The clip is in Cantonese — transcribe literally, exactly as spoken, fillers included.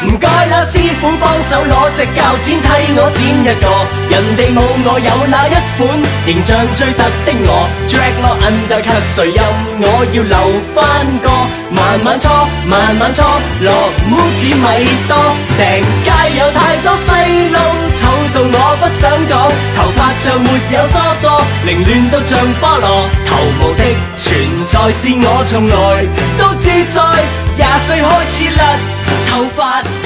唔該啦，師傅幫手攞隻鉸剪替我剪一個，人哋冇我有那一款形象最突的我 Dreadlock undercut 誰任我要留返個，慢慢搓慢慢搓落 mousse 咪多，成街有太多細路醜到我不想講，頭髮像沒有梳梳，凌亂到像菠蘿，頭毛的存在是我從來都自在，廿歲開始甩頭髮。